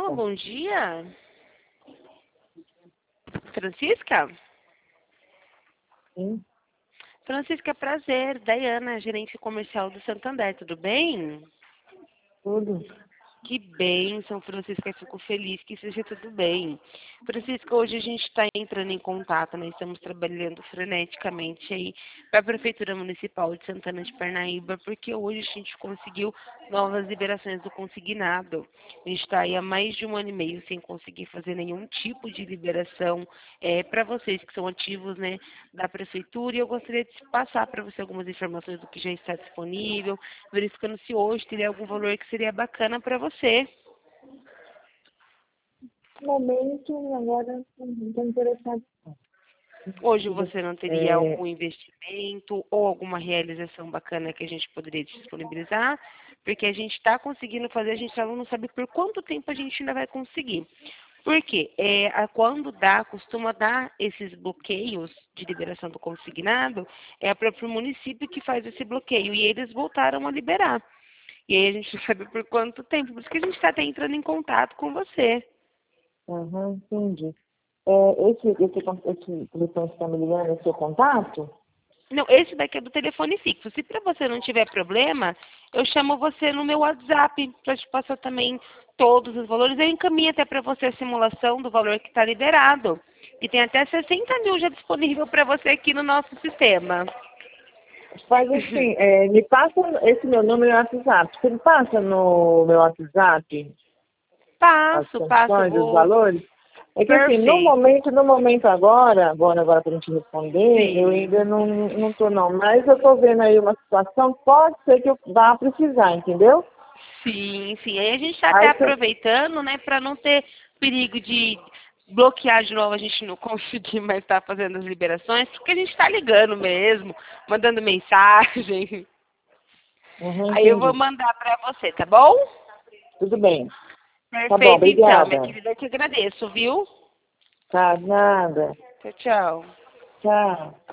Alô, bom dia. Francisca? Sim, Francisca, prazer. Daiana, gerente comercial do Santander, tudo bem? tudo. Que bênção, Francisca, fico feliz que seja tudo bem. Francisca, hoje a gente está entrando em contato, né? Estamos trabalhando freneticamente aí para a Prefeitura Municipal de Santana de Parnaíba, porque hoje a gente conseguiu novas liberações do consignado. A gente está aí há mais de 1 ano e meio sem conseguir fazer nenhum tipo de liberação para vocês que são ativos, né, da Prefeitura, e eu gostaria de passar para você algumas informações do que já está disponível, verificando se hoje teria algum valor que seria bacana para você. No momento, agora, não estou interessado. Hoje você não teria É, algum investimento ou alguma realização bacana que a gente poderia disponibilizar, porque a gente está conseguindo fazer, a gente só não sabe por quanto tempo a gente ainda vai conseguir. Por quê? Quando costuma dar esses bloqueios de liberação do consignado, é o próprio município que faz esse bloqueio e eles voltaram a liberar. E aí a gente não sabe por quanto tempo, por isso que a gente está até entrando em contato com você. entendi. Esse telefone que está me ligando é seu contato? Não, esse daqui é do telefone fixo. Se para você não tiver problema, eu chamo você no meu WhatsApp para te passar também todos os valores. Eu encaminho até para você a simulação do valor que está liberado. E tem até 60 mil já disponível para você aqui no nosso sistema. Faz assim, me passa esse meu número no WhatsApp. Você me passa no meu WhatsApp as Passo, condições, os vou. valores? É que assim, Perfeito. no momento agora para a gente responder, eu Sim. ainda não estou não. Mas eu estou vendo aí uma situação, pode ser que eu vá precisar, entendeu? Sim, sim. Aí a gente está até Aí você aproveitando, né, para não ter perigo de bloquear de novo, a gente não conseguir mais estar fazendo as liberações, porque a gente está ligando mesmo, mandando mensagem. Aí eu vou entendi. mandar para você, tá bom? Tudo bem. Tá bom, Perfeito, então, minha obrigada. querida, eu te agradeço, viu? Tá, nada. Tchau, tchau. Tchau.